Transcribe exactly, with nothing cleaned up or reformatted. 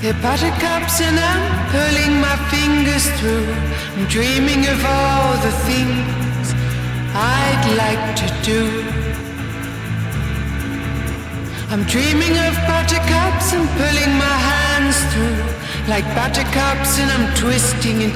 They're buttercups and I'm pulling my fingers through. I'm dreaming of all the things I'd like to do. I'm dreaming of buttercups and pulling my hands through. Like buttercups and I'm twisting and